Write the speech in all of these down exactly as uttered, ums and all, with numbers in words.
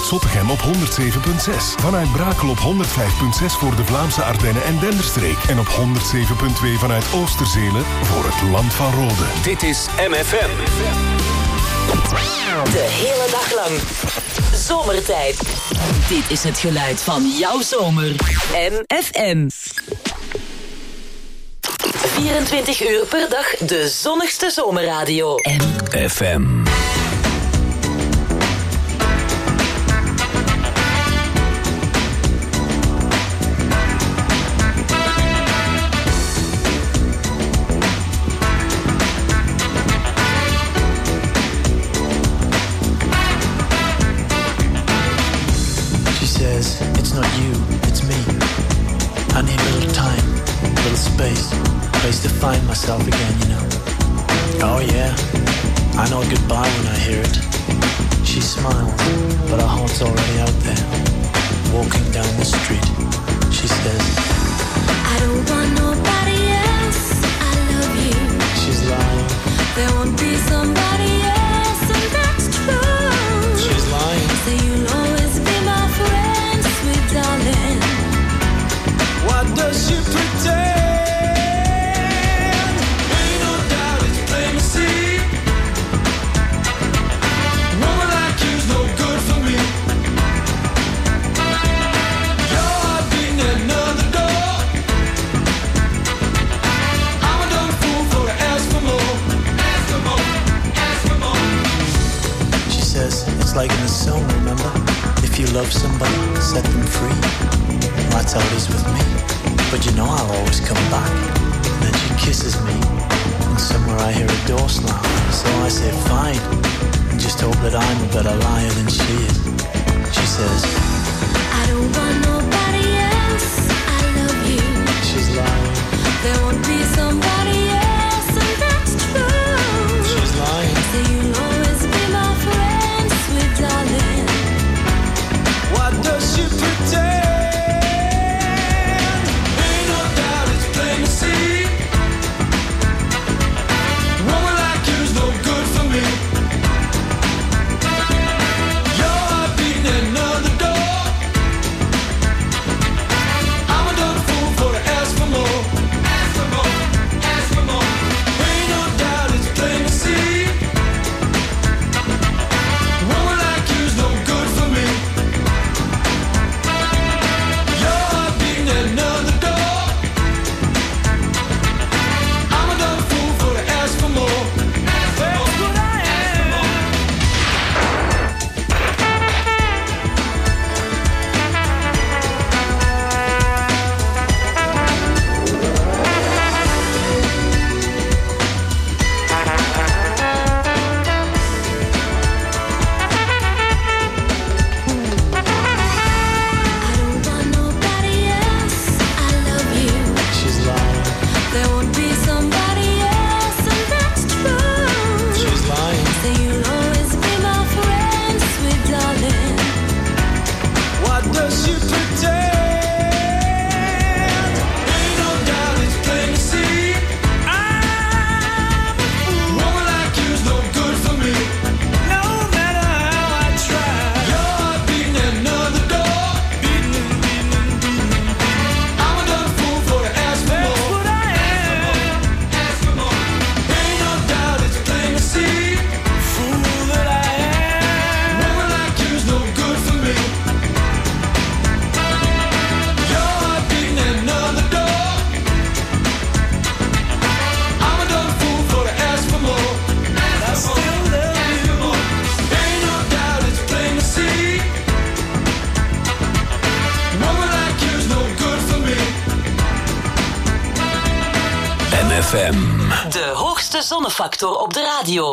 Zottegem op honderd zeven komma zes. Vanuit Brakel op honderd vijf komma zes voor de Vlaamse Ardennen en Denderstreek. En op honderd zeven komma twee vanuit Oosterzele voor het Land van Rode. Dit is M F M. De hele dag lang. Zomertijd. Dit is het geluid van jouw zomer. M F M. vierentwintig uur per dag de zonnigste zomerradio. M F M. It's not you, it's me. I need a little time, a little space, a place to find myself again, you know. Oh yeah, I know goodbye when I hear it. She smiles, but her heart's already out there. Walking down the street, she says, I don't want nobody else, I love you. She's lying. There won't be somebody else, and that's true. She's lying. So you'll always be my friend, sweet darling. What does she pretend? Ain't no doubt it's plain to see. Woman like you's no good for me. Your heart beating at another door. I'm a dumb fool for to ask for more. Ask for more, ask for more. She says it's like in the song, remember? If you love somebody, set them free. That's how it is with me. But you know I'll always come back. And then she kisses me. And somewhere I hear a door slam. So I say fine. And just hope that I'm a better liar than she is. She says, I don't want nobody else, I love you. She's lying. There won't be somebody else, and that's true. She's lying. So you'll always be my friend, sweet darling. What does she pretend? Woman like you's no good for me. Your heart beating at another door. I'm a dumb fool for to ask for more. Ask for more, ask for more. Ain't no doubt it's plain to see. Woman like you's no good for me. Your heart beating at another door. F M. De hoogste zonnefactor op de radio.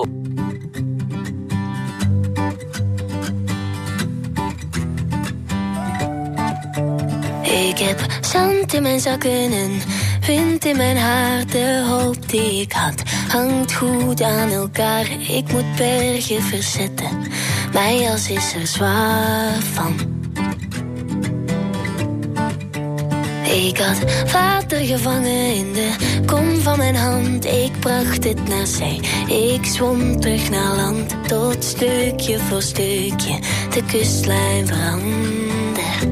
Ik heb zand in mijn zakken en wind in mijn haar. De hoop die ik had hangt goed aan elkaar. Ik moet bergen verzetten, mijn jas is er zwaar van. Ik had water gevangen in de kom van mijn hand. Ik bracht het naar zee, ik zwom terug naar land. Tot stukje voor stukje de kustlijn verandert.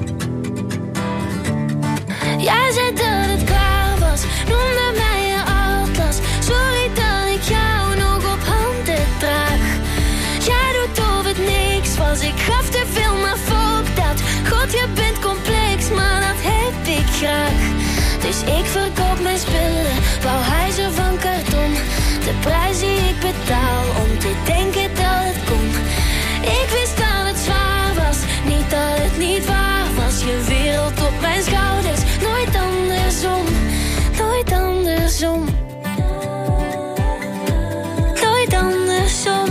Jij zei dat het klaar was, noemde mij je atlas. Sorry dat ik jou nog op handen draag. Jij doet of het niks was, ik gaf te veel, maar fuck dat. God, je bent complex, maar dat heb ik graag. Dus ik verkoop mijn spullen, wou huizen van karton. De prijs die ik betaal om te denken dat het kon. Ik wist dat het zwaar was, niet dat het niet waar was. Je wereld op mijn schouders, nooit andersom, nooit andersom. Nooit andersom.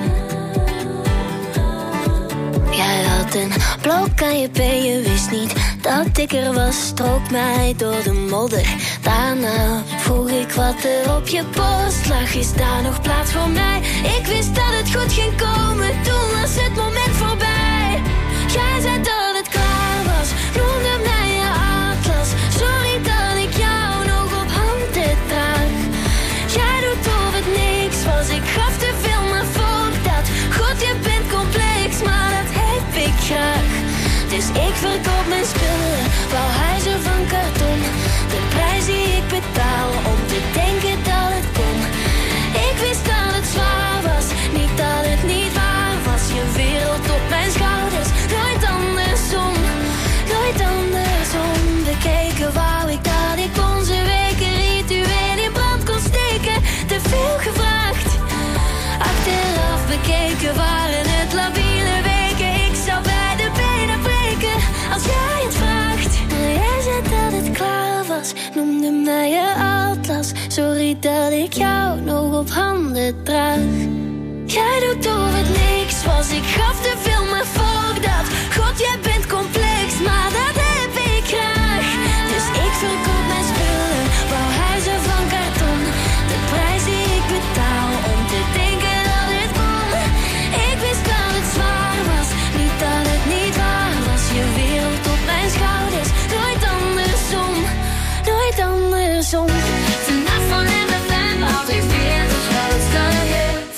Jij had een blok aan je been, je wist niet dat ik er was. Strook mij door de modder. Daarna vroeg ik wat er op je borst lag. Is daar nog plaats voor mij? Ik wist dat het goed ging komen, toen was het moment voorbij. Jij zei dat het klaar was, noemde mij je atlas. Sorry dat ik jou nog op handen draag. Jij doet of het niks was, ik gaf te veel, maar fuck dat. God, je bent complex, maar dat heb ik graag. Dus ik verkoop mijn spullen, wou huizen van karton. De prijs die ik betaal om te denken dat het kon. Ik wist dat het zwaar was, niet dat het niet waar was. Je wereld op mijn schouders, nooit andersom, nooit andersom. Bekeken wou ik dat ik onze weken ritueel in brand kon steken. Te veel gevraagd, achteraf bekeken waren het labiele weken. Ik zou bij de benen breken als jij het vraagt. Jij zei dat het klaar was, noemde mij je atlas. Sorry dat ik jou nog op handen draag. Jij doet of het niks was, ik gaf te veel, maar fuck dat. God, jij bent complex, maar dat heb ik graag. Dus ik verkoop mijn spullen, wou huizen van karton. De prijs die ik betaal om te denken dat het kon. Ik wist dat het zwaar was, niet dat het niet waar was. Je wereld op mijn schouders, nooit andersom, nooit andersom. Vanaf van M F M, altijd weer de grootste hits.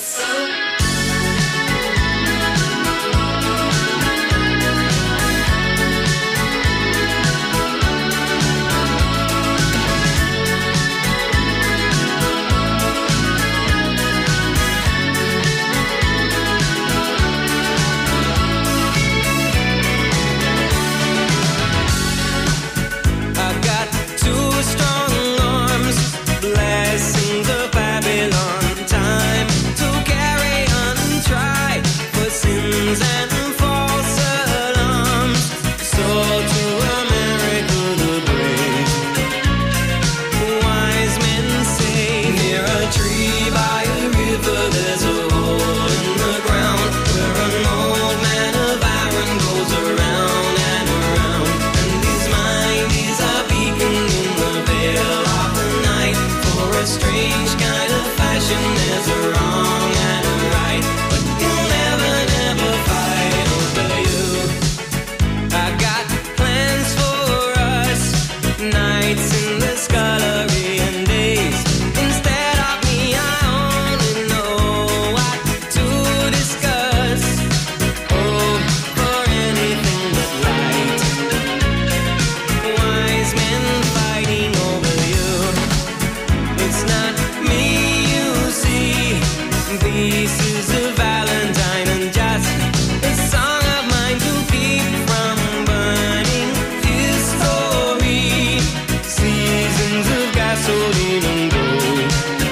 I've got two strong arms, blessing the Babylon. Time to carry on and try for sins and false alarms. So to America the brave, wise men say, near a tree by a river there's a hole in the ground, where an old man of iron goes around and around. And his mind is a beacon in the veil of the night. For a strange kind of fashion, there's a wrong and a right, but he'll never, never fight over you. I got plans for us, nights in the scullery and days. Instead of me, I only know what to discuss. Oh, for anything but right. Wise men fighting over you. It's not me you see. This is a Valentine and just a song of mine to keep from burning history. Seasons of gasoline and gold.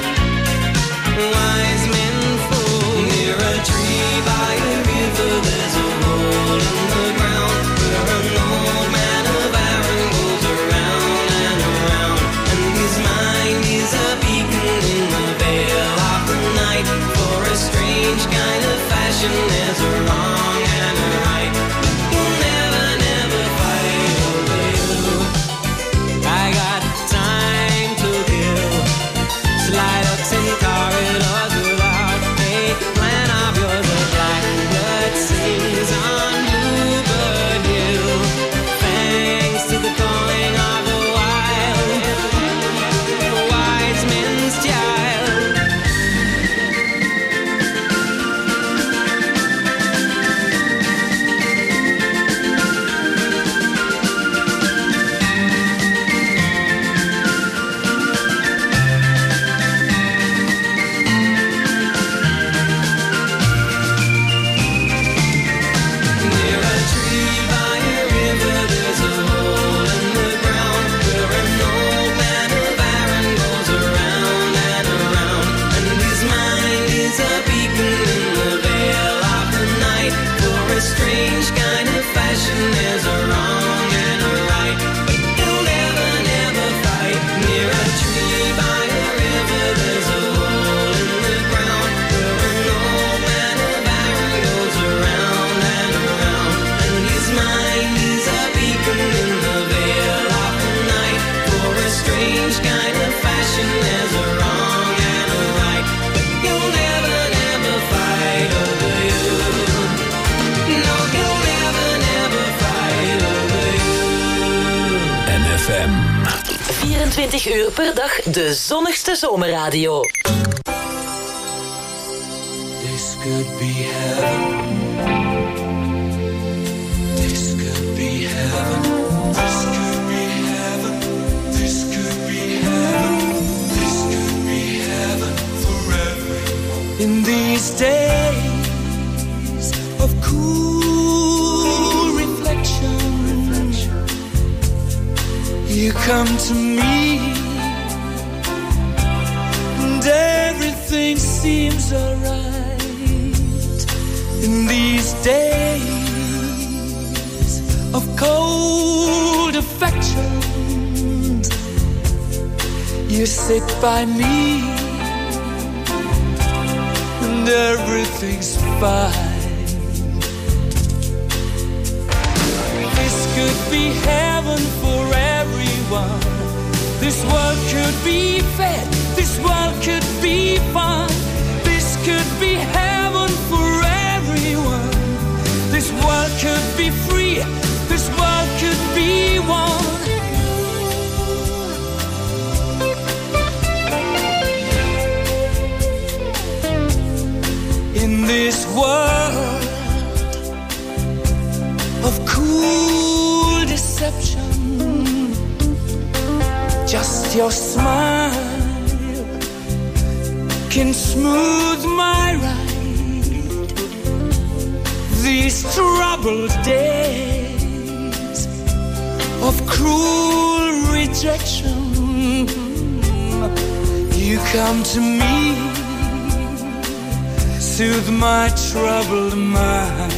Wise men fall near a tree by a river. There's a hole in the ground, where an old man of iron goes around and around. And his mind is a beacon in the veil of the night. For a strange kind of fashion, there's a wrong and a right. You'll never, never fight over you. I got time to kill. Slide ups in corridors without a plan of yours. A blackbird sings on Bluebird Hill. Thanks to the calling of vierentwintig uur per dag de zonnigste zomerradio. This could be heaven. This could be heaven. This could be heaven. This could be heaven. This could be heaven for everyone. In these days of cool reflection, reflection, you come to me, and everything seems alright. In these days of cold affection, you sit by me, and everything's fine. This could be heaven for everyone. This world could be fair. This world could be fun. This could be heaven for everyone. This world could be free. This world could be one. In this world of cool deception, just your smile can smooth my ride. These troubled days of cruel rejection, you come to me, soothe my troubled mind.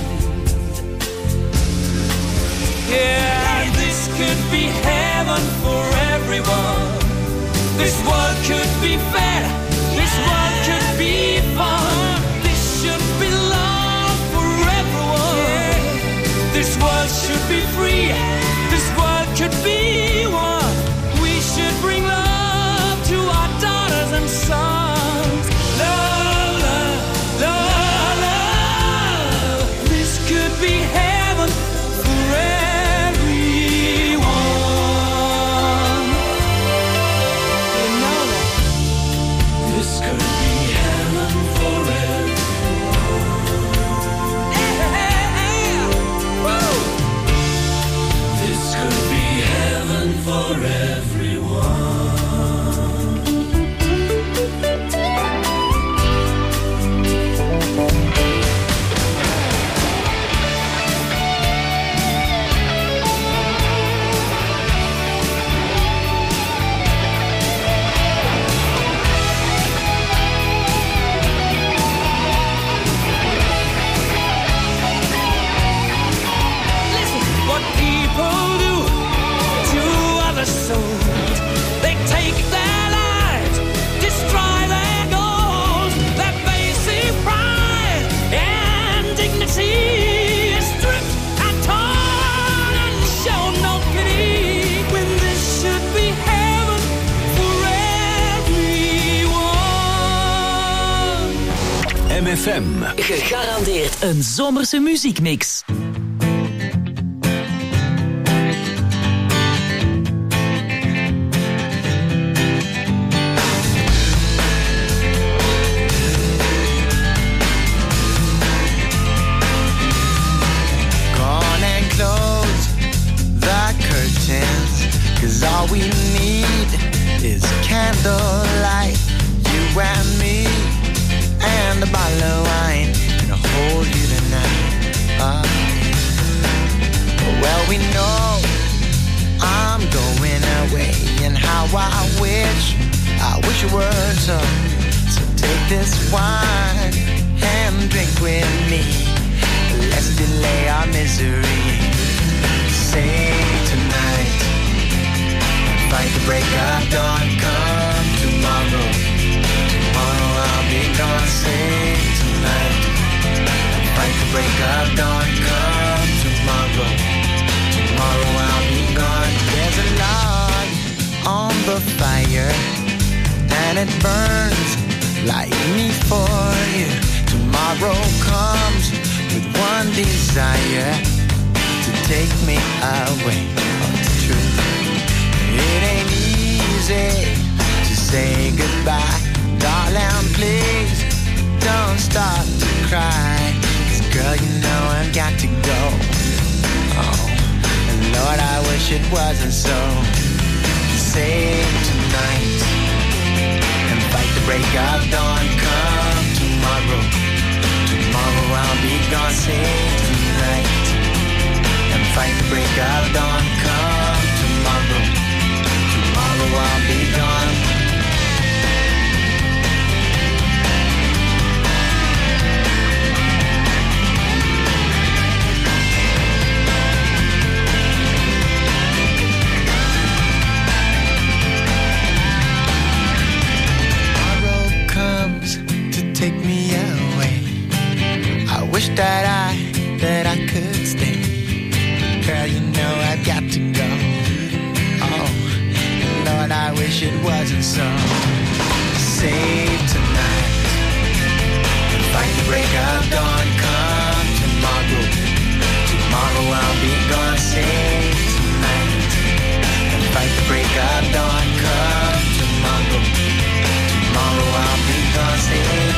Yeah, this could be heaven for everyone. This world could be fair. This world could be fun. This should be love for everyone. This world should be free. This world could be one. We should bring love to our daughters and sons. Love, love, love, love. This could be heaven for everyone. You know that. This could be heaven for everyone. Yeah, yeah. Woo. This could be heaven for everyone. Listen, what people do to other souls, they take their lives, destroy their goals, their basic pride and dignity is stripped and torn and show no pity, when this should be heaven for everyone. M F M. Gegarandeerd een zomerse muziekmix. Gone and close the curtains, 'cause all we need is candlelight. You and me and a bottle of wine, gonna hold you tonight. Uh, well, we know I'm going away, and how I wish, I wish it were so. So take this wine and drink with me. Let's delay our misery. Say tonight, fight the break of dawn. Come tomorrow, tomorrow I'll be gone. Say tonight, fight the break of dawn. Come tomorrow, tomorrow I'll be gone. There's a log on the fire, and it burns like me for you. Tomorrow comes with one desire, to take me away. Oh, it's true. It ain't easy easy to say goodbye. Darling, please don't start to cry. 'Cause girl, you know I've got to go. Oh, and Lord, I wish it wasn't so. Save tonight and fight the break of dawn. Come tomorrow, tomorrow I'll be gone. Save tonight and fight the break of dawn. Come tomorrow, tomorrow I'll be gone. Take me away. I wish that I, that I could stay. Girl, you know I've got to go. Oh, Lord, I wish it wasn't so. Save tonight and fight the break of dawn. Come tomorrow, tomorrow I'll be gone. Save tonight and fight the break of dawn. Come tomorrow, tomorrow I'll be gone. Save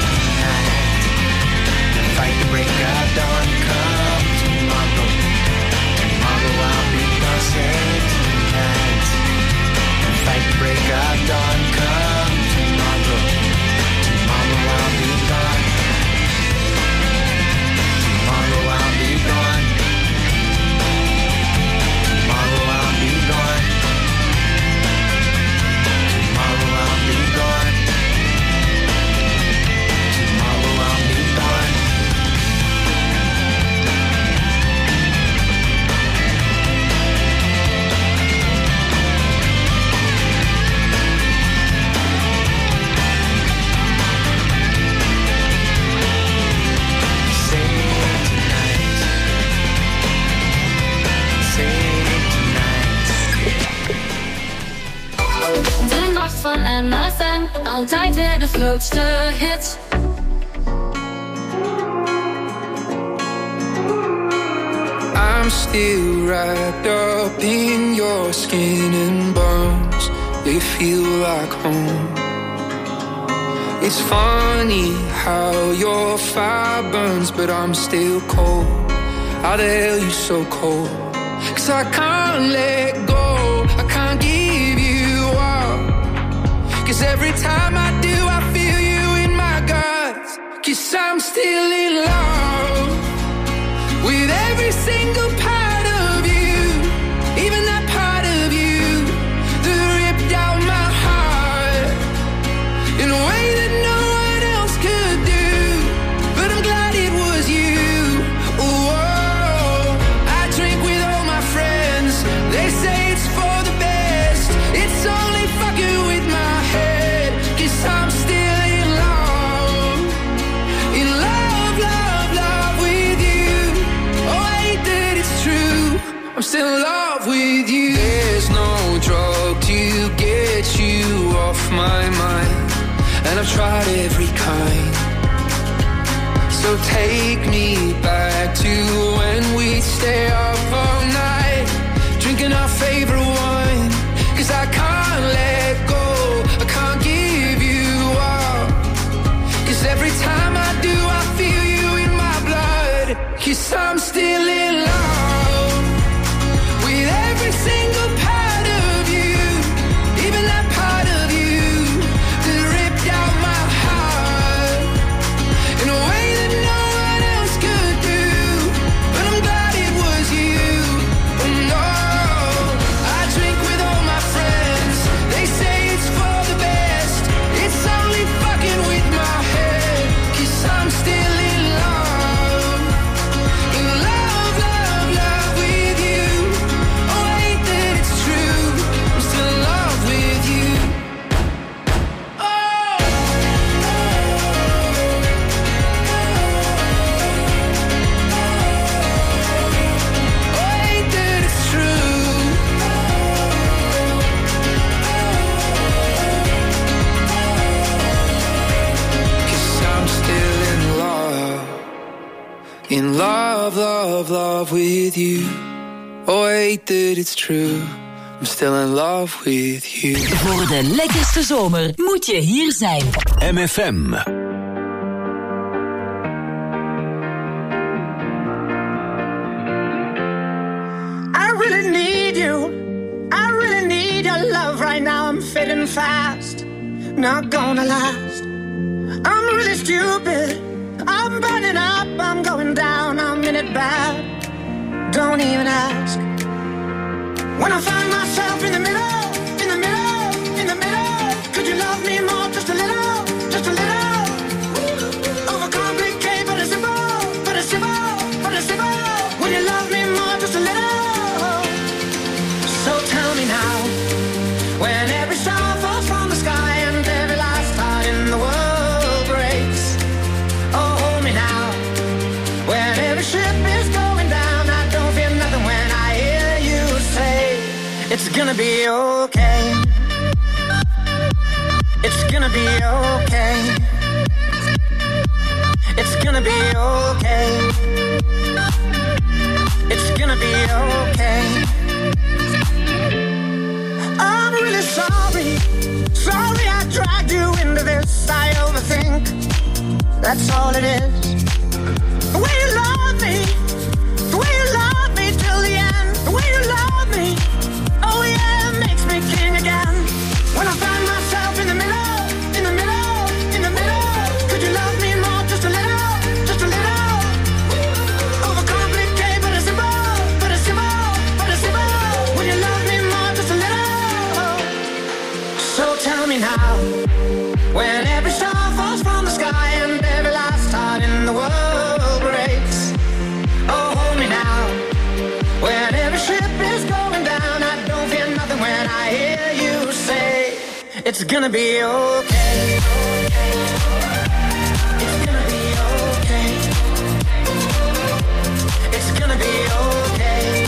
fight the break of dawn. Come tomorrow, tomorrow I'll be gone. Save tonight and fight the break of dawn. Come tomorrow, tomorrow I'll be gone. Tomorrow I'll be gone. Tomorrow I'll be gone. Tomorrow I'll be gone. Tomorrow I'll be gone. Van M F M, altijd weer de grootste hits. I'm still wrapped up in your skin and bones. They feel like home. It's funny how your fire burns, but I'm still cold. How the hell you so cold? 'Cause I can't let go, I can't give you up. 'Cause every time I do, I feel you in my guts. 'Cause I'm still in love with every single part of you, even that part of you that ripped out my heart in a way that no one else could do. But I'm glad it was you. Oh, I drink with all my friends. They say it's for the best. It's only fucking with my head. 'Cause I'm still in love, in love, love, love with you. Oh, I hate that it's true. I'm still in love with you. There's no drug to get you off my mind, and I've tried every kind. So take me back to when we'd stay up all night, drinking our favorite wine. 'Cause I can't let go, I can't give you up. 'Cause every time I do, I feel you in my blood. 'Cause I'm still in love with every single part of you, even that part of you that ripped out my heart in a way that no one else could do. But I'm glad it was you. Oh no, I drink with all my friends. They say it's for the best. It's only fucking with my head. 'Cause I'm still in love, in love, love, love with you. Oh, I hate that it's true. I'm still in love with you. Oh, oh, I hate that it's true. 'Cause I'm still in love, in love, love, love with you. Oh, I hate that it's true. I'm still in love with you. Voor de lekkerste zomer moet je hier zijn. M F M. I really need you. I really need your love right now. I'm fading fast. Not gonna last. I'm really stupid. I'm burning up. I'm going down. I'm in it bad. Don't even ask. When I find myself in the middle, in the middle, in the middle, could you love me more, just a little, just a little? Overcomplicate, but it's simple, but it's simple, but it's simple. Will you love me more, just a little? So tell me now, when every star falls from the sky and every last heart in the world breaks. Oh, hold me now, when every ship is going down, I don't feel nothing when I hear you say, it's gonna be okay. It's gonna be okay. It's gonna be okay. It's gonna be okay. I'm really sorry. Sorry I dragged you into this. I overthink. That's all it is. The way you love me. The way you love me till the end. The way you love me. Oh yeah, it makes me king again. When I find myself in the middle, in the middle, in the middle, could you love me more, just a little, just a little? Overcomplicate, but it's simple, but it's simple, but it's simple. Will you love me more, just a little? So tell me now, when every star falls from the sky and every last heart in the world breaks. Oh, hold me now, when every ship is going down, I don't feel nothing when I hear you say, it's gonna be okay. It's gonna be okay. It's gonna be okay.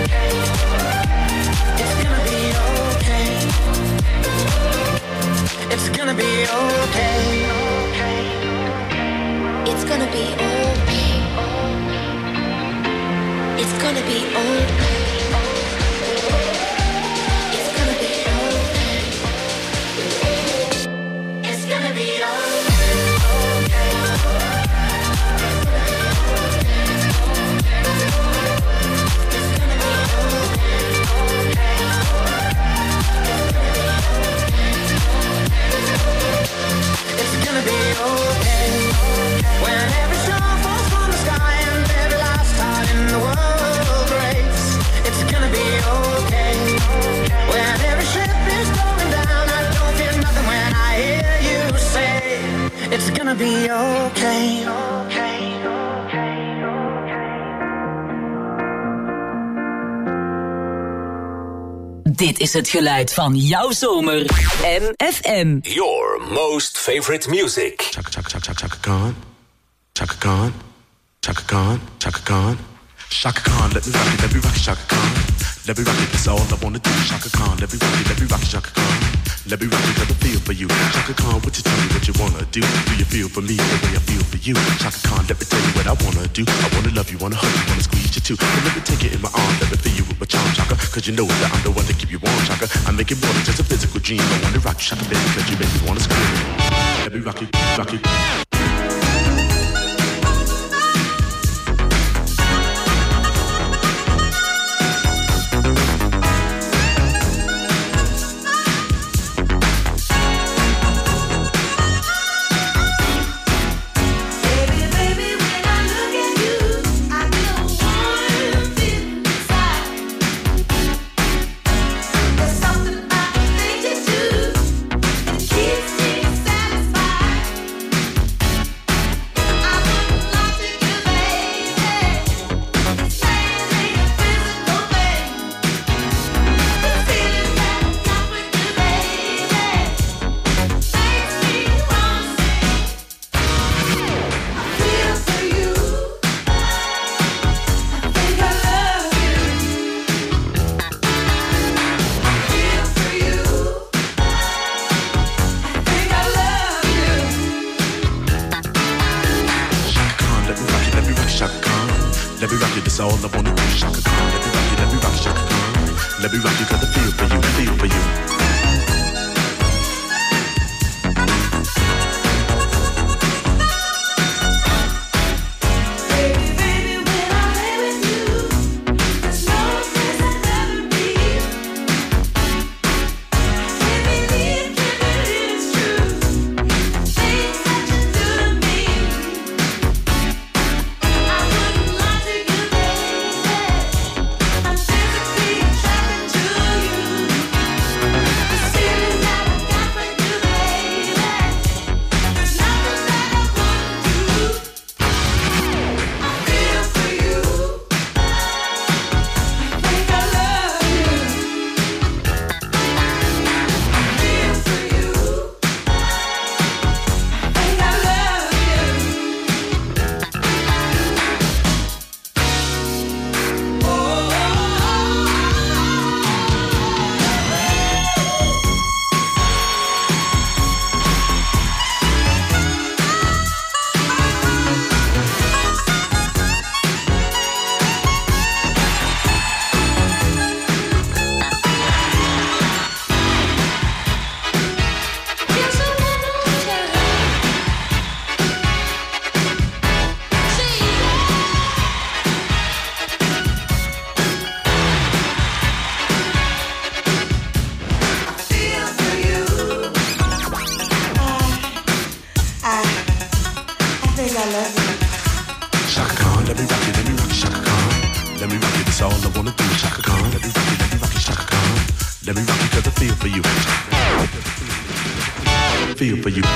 It's gonna be okay. It's gonna be okay. It's gonna be okay. It's gonna be okay. It's gonna be okay. It's gonna be It's gonna be okay. When every star falls from the sky and every last heart in the world breaks. It's gonna be okay. When every ship is going down, I don't feel nothing when I hear you say, it's gonna be okay. Dit is het geluid van jouw zomer. M F M. Your most favorite music. Chaka Chaka Chaka Chaka Khan. Chaka Khan. Chaka Khan. Chaka Khan. Chaka Khan, let me rock it, let me rock it, Chaka Khan. Let me rock it, that's all I wanna do. Chaka Khan, let me rock it, let me rock it, Chaka Khan. Let me rock it, let me feel for you. Chaka Khan, what you tell me what you wanna do? Do you feel for me the way I feel for you? Chaka Khan, let me tell you what I wanna do. I wanna love you, wanna hug you, wanna squeeze you too. But let me take it in my arms, let me feel you with my charm, Chaka. Cause you know that I'm the one to keep you warm, Chaka. I make it more than just a physical dream. I wanna rock you, Chaka, baby, cause you make me wanna scream. Let me rock you, rock you. Let me rock it, that's all I wanna do. Chaka Khan, let me rock it, let me rock it, Chaka Khan. Let me rock you, got the feel for you, feel for you. Feel for you.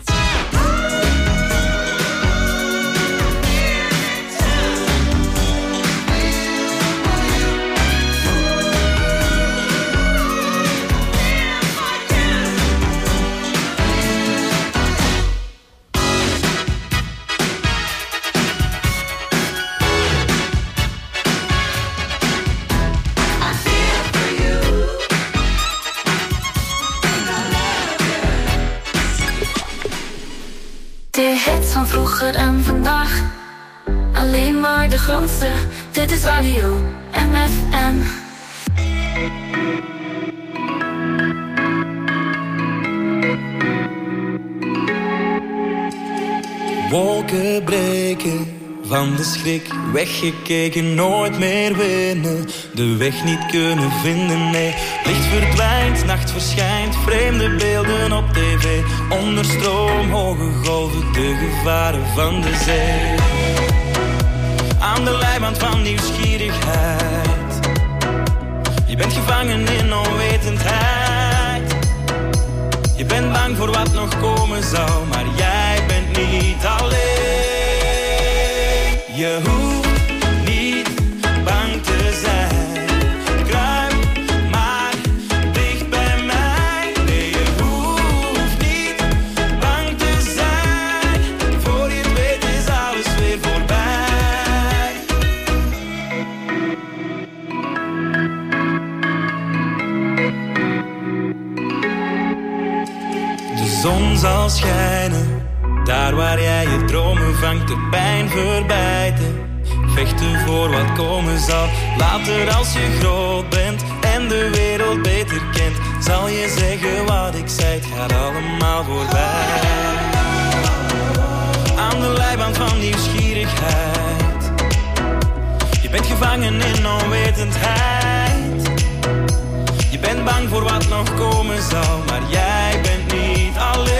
Van vroeger en vandaag, alleen maar de grootste. Dit is Radio M F M. Wolken breken van de schrik, weggekeken, nooit meer winnen. De weg niet kunnen vinden, nee. Licht verdwijnt, nacht verschijnt, vreemde beelden op tv. Onder stroom, hoge golven, de gevaren van de zee. Aan de leiband van nieuwsgierigheid. Je bent gevangen in onwetendheid. Je bent bang voor wat nog komen zal, maar jij bent niet alleen. Je hoeft niet bang te zijn. Kruip maar dicht bij mij. Nee, je hoeft niet bang te zijn. Voor je het weet is alles weer voorbij. De zon zal schijnen. Daar waar jij je dromen vangt, de pijn verbijten. Vechten voor wat komen zal. Later als je groot bent en de wereld beter kent, zal je zeggen wat ik zei, het gaat allemaal voorbij. Aan de leiband van nieuwsgierigheid. Je bent gevangen in onwetendheid. Je bent bang voor wat nog komen zal, maar jij bent niet alleen.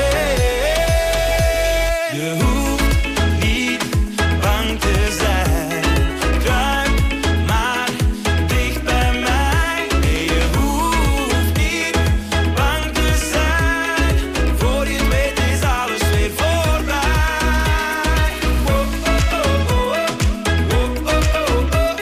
Je hoeft niet bang te zijn. Kruip maar dicht bij mij. Nee, je hoeft niet bang te zijn. Voor je het weet is alles weer voorbij. Oh, oh, oh, oh. Oh, oh, oh, oh.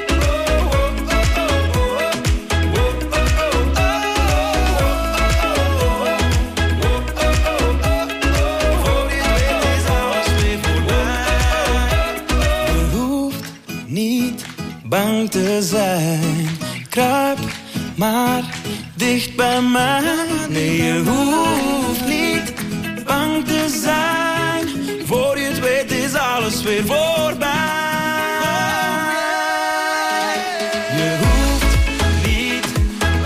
Bang te zijn, kruip maar dicht bij mij. Nee, je hoeft niet bang te zijn. Voor je het weet is alles weer voorbij. Je hoeft niet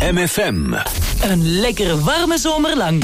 M F M. Een lekkere warme zomer lang.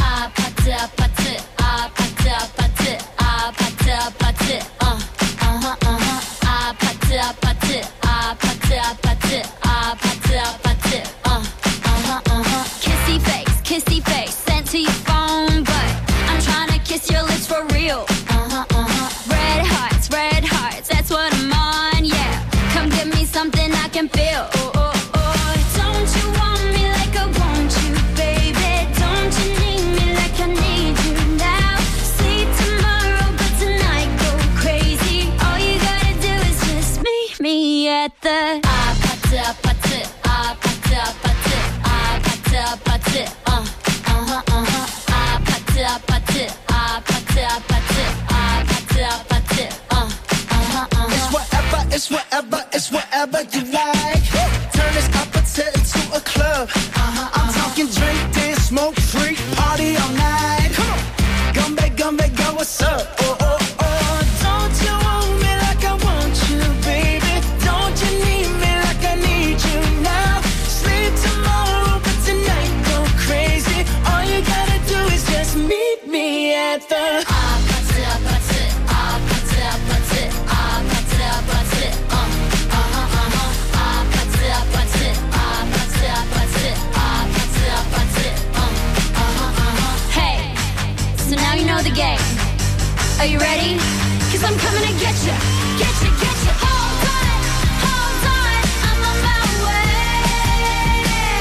Kissy face, kissy face, sent to your phone, but I'm trying to kiss your lips for real. Uh-huh, uh-huh. Red hearts, red hearts, that's what I'm on, yeah. Come give me something I can feel. Oh, oh, oh. Don't you want me like I want you, baby? Don't you need me like I need you now? Sleep tomorrow, but tonight go crazy. All you gotta do is just meet me at the ah, pata, pata, ah, pata, pata, ah, pata, pata, uh, uh-huh, uh-huh, ah, pata, pata, ah, pata, pata, ah, pata, pata, uh, uh-huh, uh-huh. It's whatever, it's whatever, it's whatever you like. Turn this opposite into a club. Uh-huh, I'm talking drink, dance, smoke, freak, party all night. Come on, Gumbe, Gumbe, go, what's up? Oh, oh, oh, don't you want me like I want you, baby? Don't you need me like I need you now? Sleep tomorrow, but tonight go crazy. All you gotta do is just meet me at the Ah, pata, pata, ah, pata, pata, ah, pata, pata, uh, uh-huh, uh-huh, ah, pata, pata, ah, pata, pata, ah, pata, pata, uh, uh-huh, uh-huh. Hey, so now you know the game. Are you ready? 'Cause I'm coming to get you, get you, get you. Hold on, hold on, I'm on my way.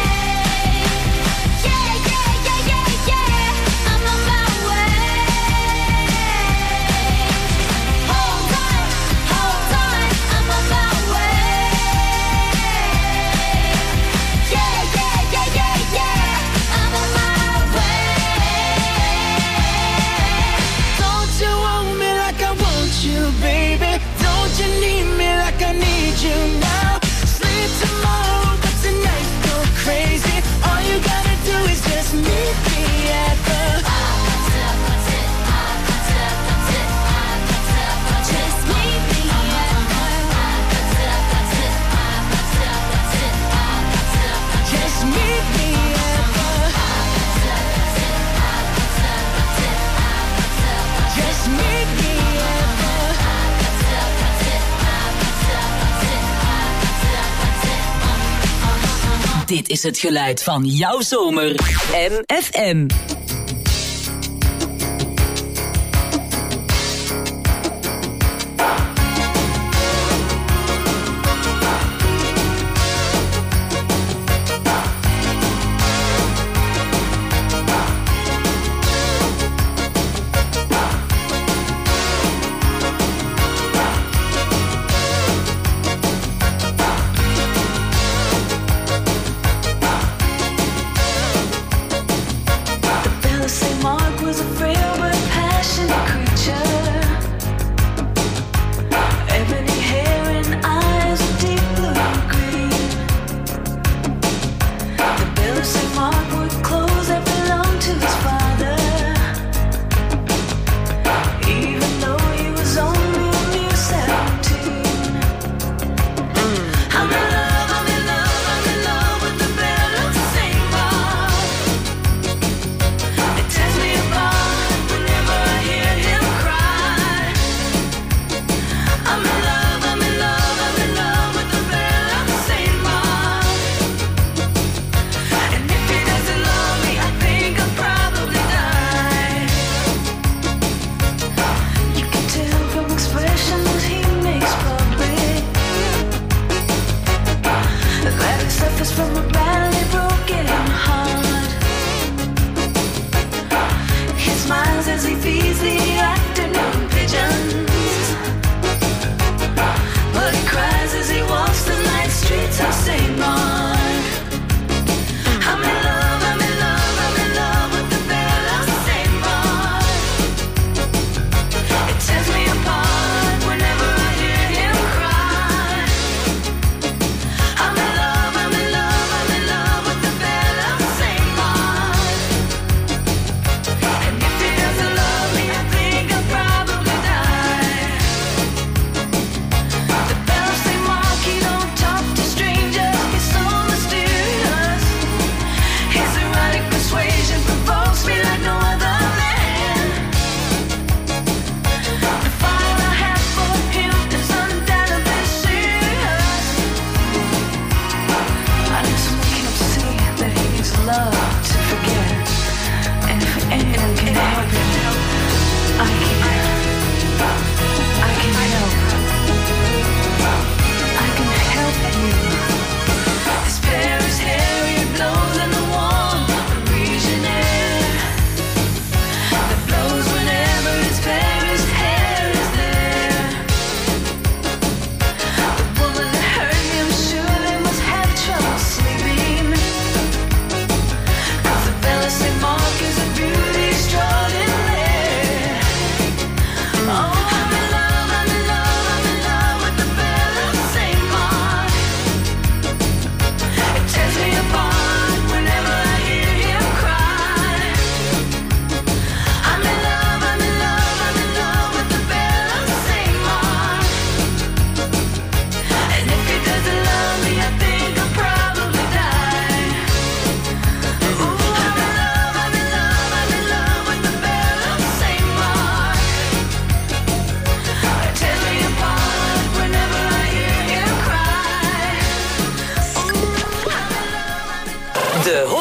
Yeah, yeah, yeah, yeah, yeah, I'm on my way. Hold on, hold on, I'm on my way. Yeah, yeah, yeah, yeah, yeah, I'm on my way. Don't you want me like I want you, baby? Don't you need me like I need you now? Sleep tomorrow, but tonight go crazy. All you gotta do is just meet me at the just meet me at the just meet me at the just meet me at the Dit is het geluid van jouw zomer. M F M.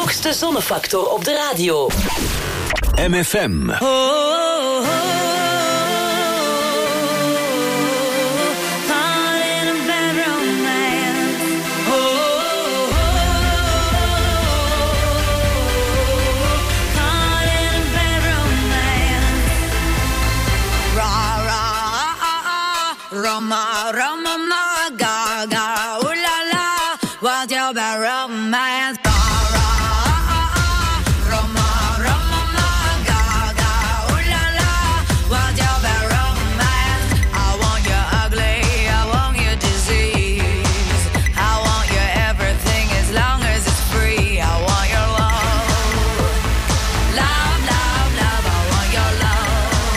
hoogste zonnefactor op de radio. M F M. Oh, oh, oh. Roma, Roma, ma, ga, ga, ooh la la, what's your bad romance? Ra, ra, ah, ah, Roma, Roma, ma, ga, ga, ooh la la, what's your bad romance? I want you ugly, I want you disease, I want you everything as long as it's free. I want your love, love, love, love, I want your love.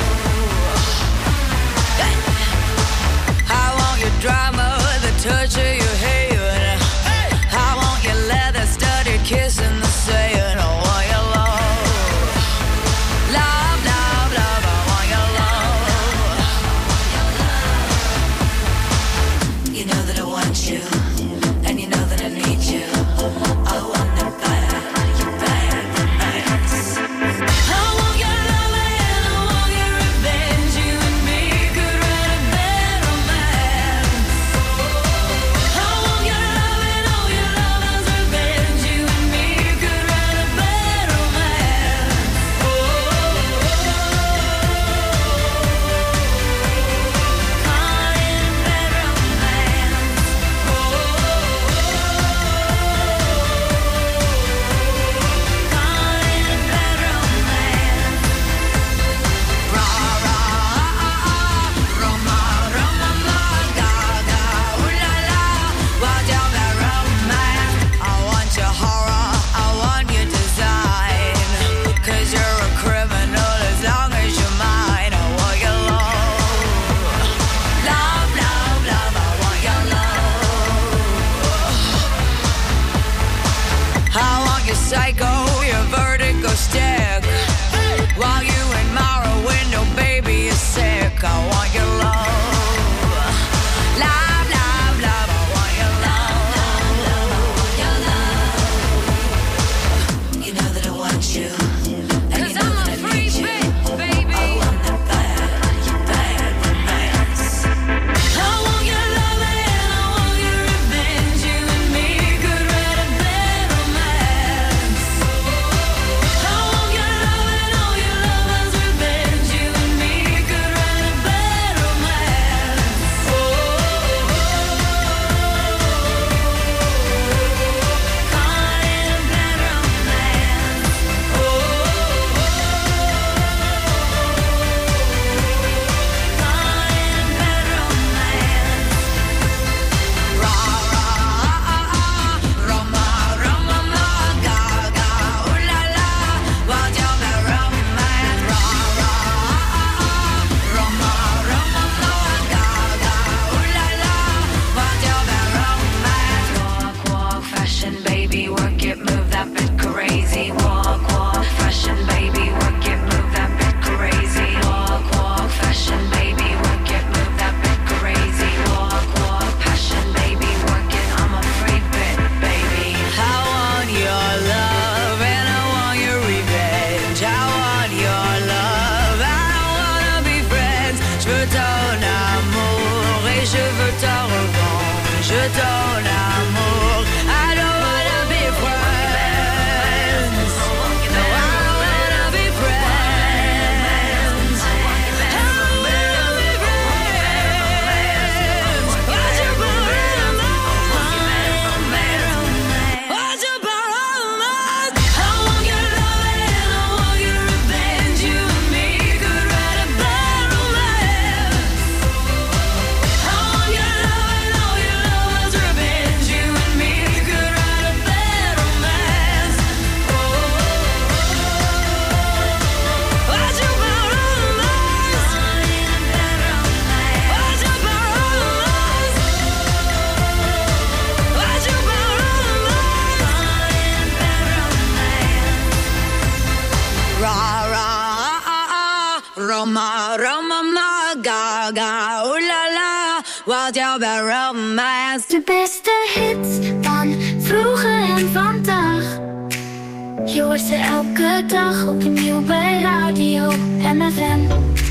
I want your drama, the touch of your hand. I want your leather-studded kiss in the sand. I want your love, love, love, love. I want your love. You know that I want you, and you know that I need you. I want the bad, your bad romance. I want your love and I want your revenge. You and me could write a bad romance. I want your love and all your lovers' revenge. You and me could write a bad romance. Oh, oh, caught in a bad romance. Oh, caught in a bad romance. Ra, ra, ah, ah, Roma, Roma, ma, ga, ga, ooh la la, what's your bad romance? I want your horror, I want your design, 'cause you're a criminal as long as you're mine. I want your love, love, love, love, I want your love. I want your psycho, your vertigo stick, while you admire a window, baby, you're sick. I want your love, love, love, love, I want your love, your love. You know that I want you, and you know that I need you. Baby. I want the bad, your bad romance. I want your love and I want your revenge. You and me could write a bad romance. I want your love and all your lovers' revenge. You and me could write a bad romance. Oh, caught in a bad romance. Oh, caught in a bad romance. Ra, ra, ah, ah, Roma, Roma, ma, ga, ga, ooh la la, what's your bad romance? Ra, ra, ah, ah, Roma, Roma, ma, ga, ga, ooh la la, what's your bad romance? Walk, walk, fashion, baby, work it, move that bit crazy. Walk, walk, fashion, baby, work it, move that bit crazy. Walk, walk, fashion, baby, work it, move that bit crazy. Walk, walk, passion, baby, work it, I'm a free bit, baby. I want your love and I want your revenge. I want your love, I wanna be friends. Je veux ton amour et je veux ta revanche. Je veux ton amour, I don't wanna be friends. No, I wanna be friends. I wanna be friends. What's your bad romance? What's your bad romance? I want your love and I want your revenge. You and me could write a bad romance. I want your love and all your lovers' revenge. You and me could write a bad romance. Oh, what's your bad romance? What's your bad romance? What's your bad romance? Ra, ra, ah, ah, Roma, Roma, ma, ga, ga, ooh la la, what's your bad romance? De beste hits van vroeger en vandaag. Je hoort ze elke dag opnieuw bij radio M F M.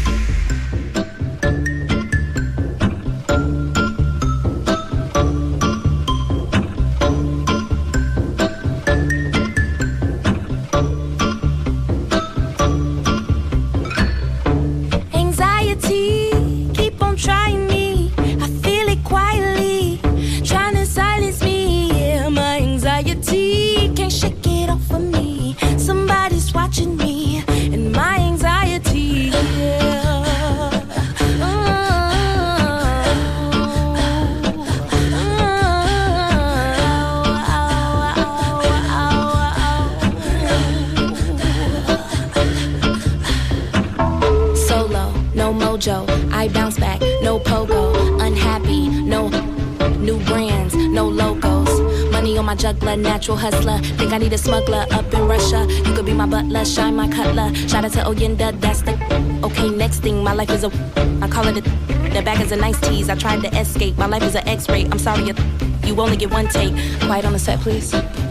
I bounce back, no pogo, unhappy, no new brands, no logos. Money on my juggler, natural hustler. Think I need a smuggler up in Russia. You could be my butler, shine my cutler. Shout out to Oyenda, that's the okay. Next thing, my life is a I call it a the bag is a nice tease. I tried to escape, my life is an X-ray. I'm sorry, you only get one take. Quiet on the set, please.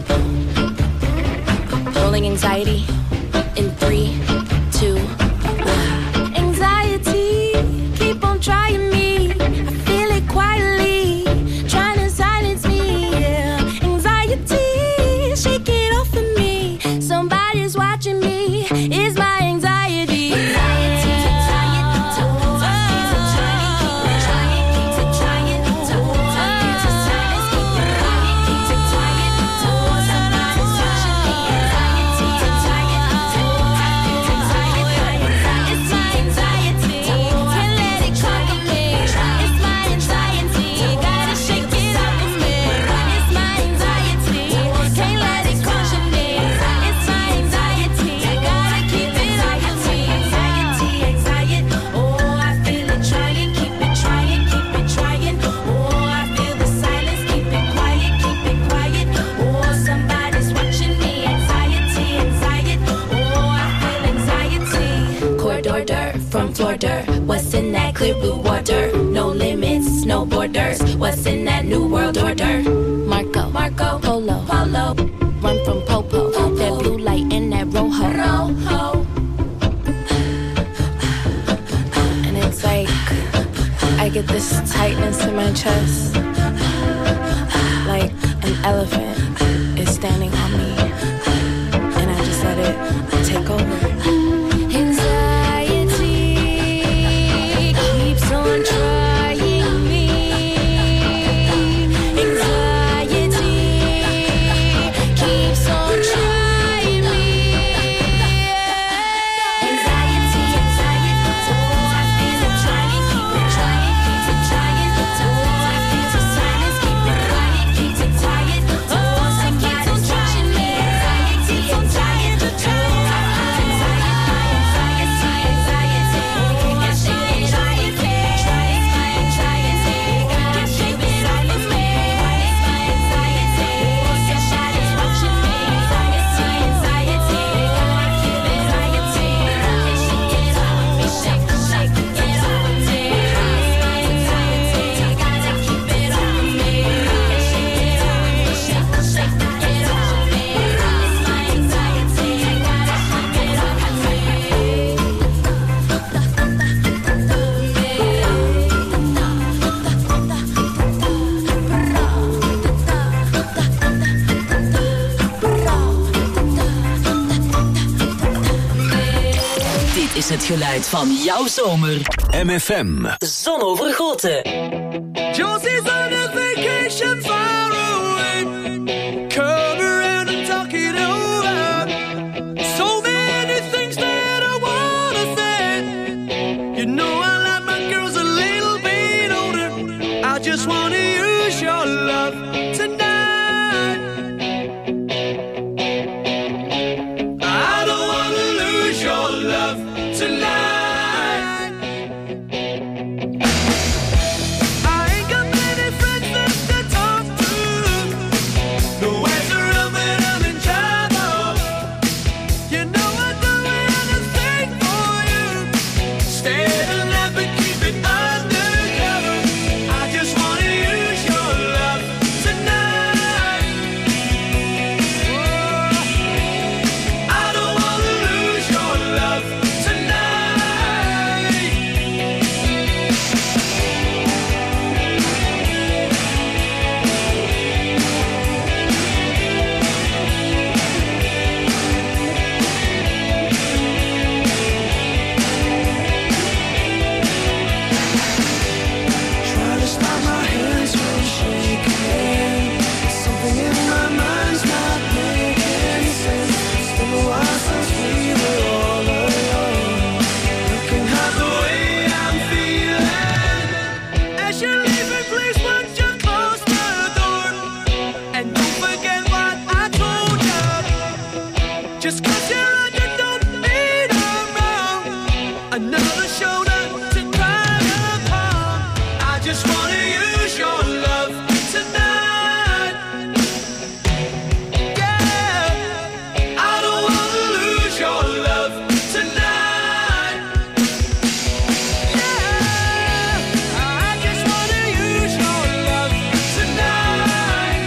Rolling anxiety in three, two. Keep on trying me, I feel it quietly, trying to silence me, yeah. Anxiety, shake it off of me. Somebody's watching me, it's my anxiety. Anxiety, what's in that clear blue water? No limits, no borders. What's in that new world order? Marco, Marco, Polo, Polo. Run from Popo, Popo. That blue light in that Rojo, Rojo. And it's like I get this tightness in my chest, like an elephant is standing on me, and I just let it take over. Is het geluid van jouw zomer. M F M. Zonovergoten. Josie's on a vacation far away. Come around and talk it over. So many things that I wanna say. You know I like my girls a little bit older. I just wanna use your love tonight. I don't wanna lose your love tonight. I ain't got many friends left to talk to. No one's around when I'm in trouble. You know I'd do anything for you. Stay alive but keep it undercover. I just wanna use just wanna use your love tonight. Yeah, I don't wanna lose your love tonight. Yeah, I just wanna use your love tonight.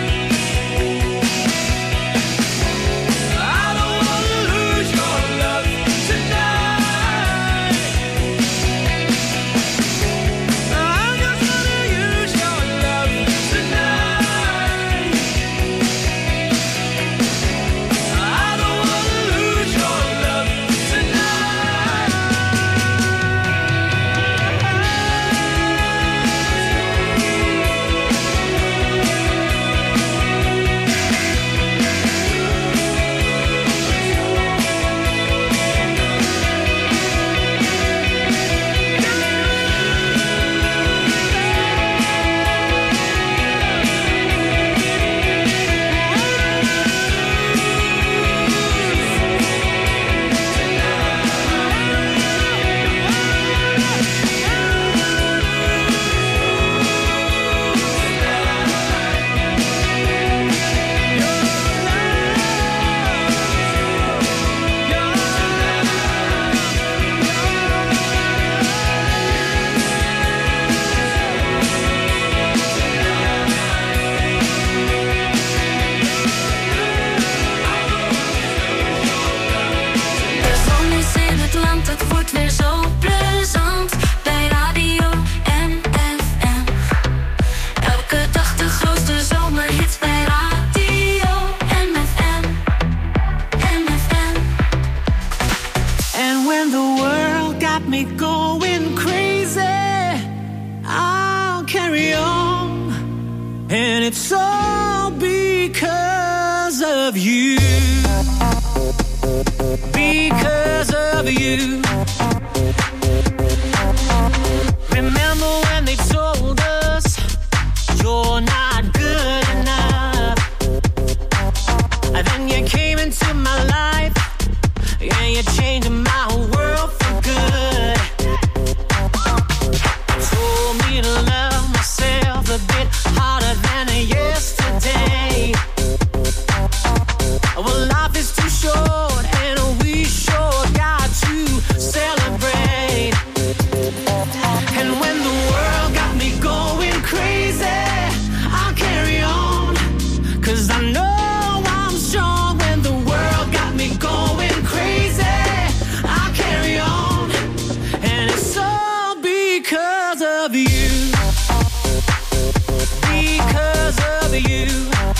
I don't wanna lose your love tonight. I just wanna use your love tonight. I don't wanna lose your love De zon is in het land, het wordt weer zo plezant. Bij Radio M F M. Elke dag de grootste zomerhits bij Radio M F M. M F M. And when the world got me going crazy, I'll carry on. And it's all because of you. Because of you. Remember when they told us you're not good enough? And then you came into my life, and you changed my world for good. Told me to love myself a bit harder than yesterday. Well, life is too short, and we sure got to celebrate. And when the world got me going crazy, I'll carry on, 'cause I know I'm strong. When the world got me going crazy, I'll carry on. And it's all because of you. Because of you.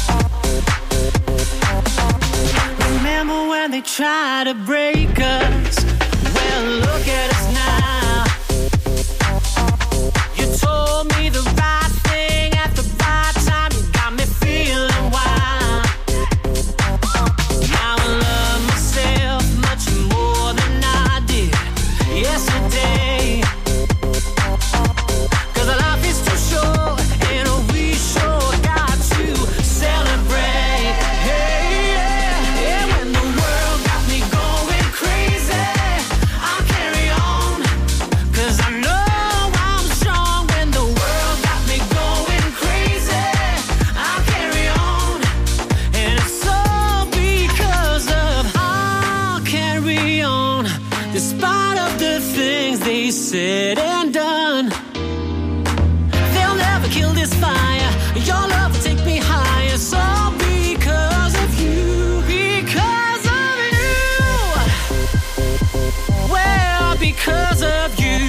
Remember when they tried to break us? Well, look at us now. You told me the right thing at the right time. You got me feeling wild. Now I love myself much more than I did yesterday. 'Cause life is too short, and we sure got to celebrate. Hey, yeah, yeah. When the world got me going crazy, I'll carry on, 'cause I know I'm strong. When the world got me going crazy, I'll carry on. And it's all because of I'll carry on, despite of the things they said and done. They'll never kill this fire. Your love will take me higher. It's all because of you. Because of you. Well, because of you.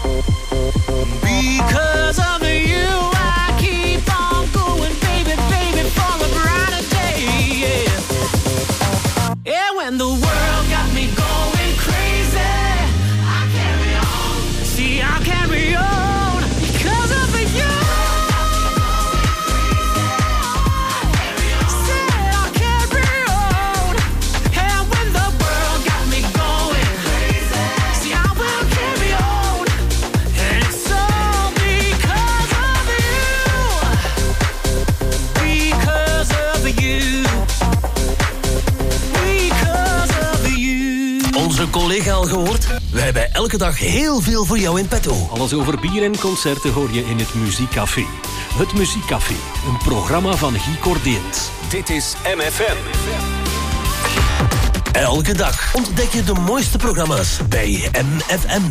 Because of you, I keep on going, baby, baby, for a brighter day. Yeah. Yeah, when the world got me going crazy, I carry on. See, I carry on because of you. Say I carry on. And when the world got me going crazy, see, I will carry on. And it's all because of you. Because of you. Because of you. Onze collega al gehoord? We hebben elke dag heel veel voor jou in petto. Alles over bier en concerten hoor je in het Muziekcafé. Het Muziekcafé, een programma van Guy Cordeens. Dit is M F M. Elke dag ontdek je de mooiste programma's bij M F M.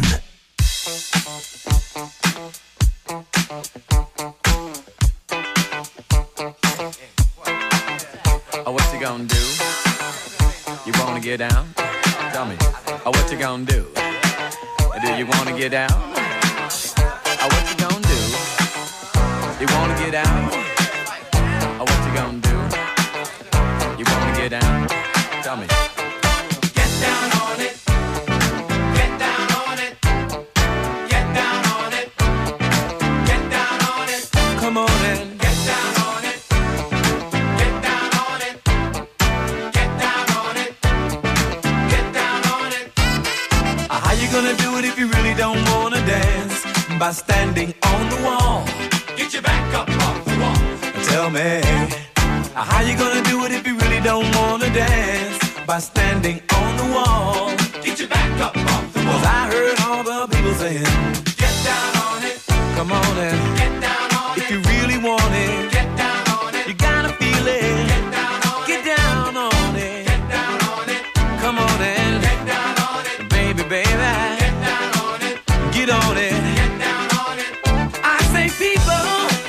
Oh, what you gonna do? You wanna get down? Tell me. Oh, what you gonna do? Do you wanna get down? Oh, what you gonna do? You wanna get out? Oh, what you gonna do? You wanna get down? Tell me. Get down on it. Get down on it. Get down on it. Get down on it. Come on in. Get down on it. Get down on it. Get down on it. Get down on it. Uh, How you gonna do it if you really don't wanna dance? By standing on the wall. Get your back up off the wall. Tell me, uh, how you gonna do it if you really don't wanna dance? By standing on the wall. Get your back up off the wall. 'Cause I heard all the people saying, get down on it. Come on and get down on it. If you really want it, get down on it. You gotta feel it. Get down on it. Get down on it. Get down on it. Come on and get down on it. Baby, baby. Get down on it. Get on it. Get down on it. I say people,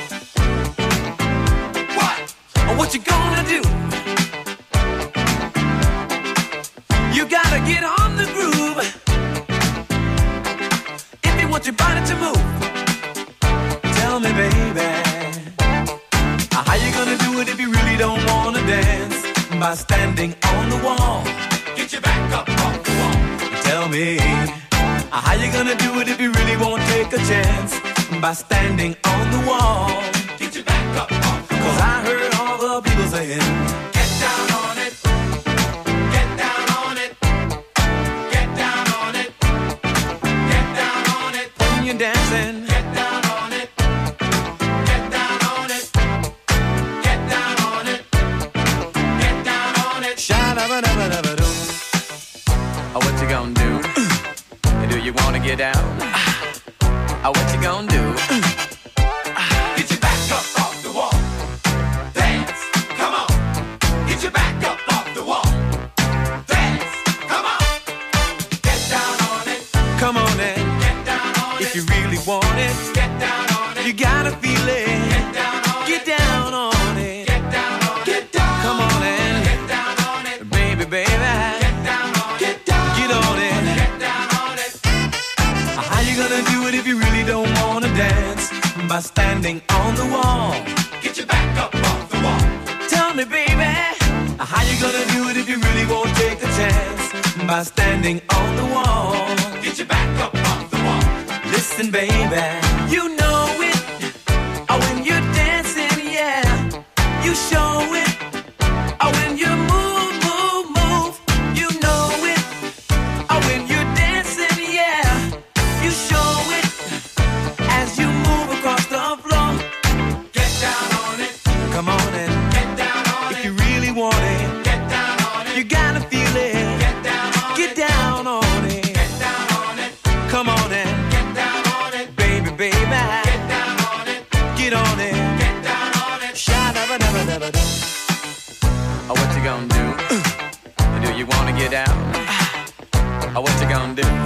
what? What you gonna do? You gotta get on the groove if you want your body to move. Tell me, baby, how you gonna do it if you really don't wanna dance? By standing on the wall. Get your back up off the wall. Tell me, how you gonna do it if you really won't take a chance? By standing on the wall. Get your back up off the wall. 'Cause I heard all the people saying, get down on it. Get down on it. Get down on it. Get down on it. When you're dancing, get down on it. Get down on it. Get down on it. Get down on it. Sha-da-ba-da-ba-da-ba-doo. Oh, what you gonna do? Do you wanna get down? Oh, what you gonna do? Get your back up off the wall. Dance, come on. Get your back up off the wall. Dance, come on. Get down on it. Come on in. Get down on it. If you really want it, get down on it. You gotta feel it. Get down on it. Get down on it. Get down on it. Get down. Come on in. Get down on it. Baby, baby. Get down on it. Get down. Get on it. Get down on it. How you gonna do it if you really don't wanna dance? By standing on the wall. Get your back up off the wall. Tell me, baby, how you gonna do it if you really won't take a chance? By standing on the wall. Get your back up off the wall. Listen, baby, you know it. Oh, when you're dancing, yeah, you show it. Oh, when you move, move, move, you know it. Oh, when you're dancing, yeah, you show it. As you move across the floor, get down on it. Come on and get down on it. If you really want it, get down on it. You gotta feel it. Get down on it. Get down on it. Get down on it. Come on and get down on it. Baby, baby. Get down on it. Get on it. Get down on it. Sha-da-ba-da-ba-da-ba-da. Oh, what you gonna do? Do you wanna get down? Oh, what you gonna do?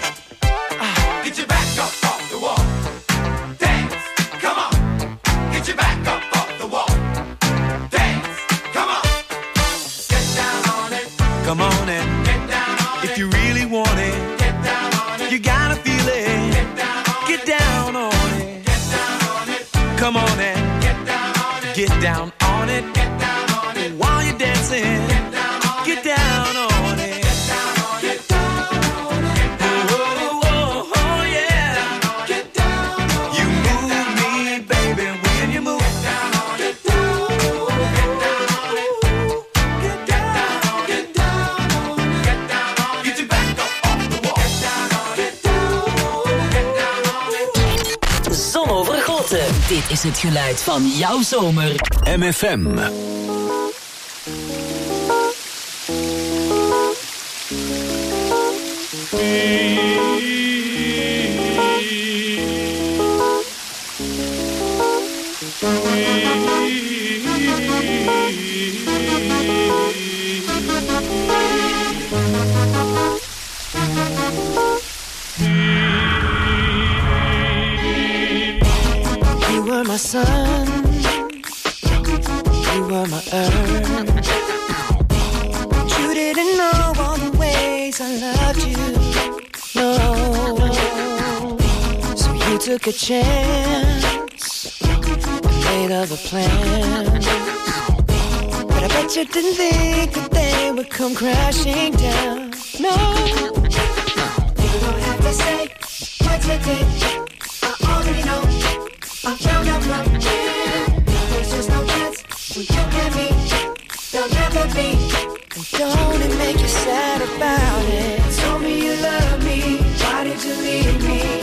Get your back up off the wall. Dance, come on. Get your back up off the wall. Dance, come on. Get down on it. Come on and get down on it. If you really want it, get down on it. You gotta feel it. Get down on it. Get down on it. Get down on it. Come on and get down on it. Get down on it. Get down on it. While you're dancing, get down on it. Get down on it. Get down on it. Get down on it. Oh, oh, oh, yeah. Get down on it. You move me, baby, when you move. Get down on it. Get down on it. Get down on it. Get down on it. Get down on it. Get your back up off the wall. Get down on it. Get down on it. Get down on it. Zon overgoten. Dit is het geluid van jouw zomer. M F M. Be You were my sun, you were my earth. But you didn't know all the ways I loved you, no. So you took a chance, made other plans. But I bet you didn't think that they would come crashing down, no. You don't have to say what you did, I already know. I found out from here, there's just no chance when you and me, there'll never be. And don't it make you sad about it? Told me you love me, why did you leave me?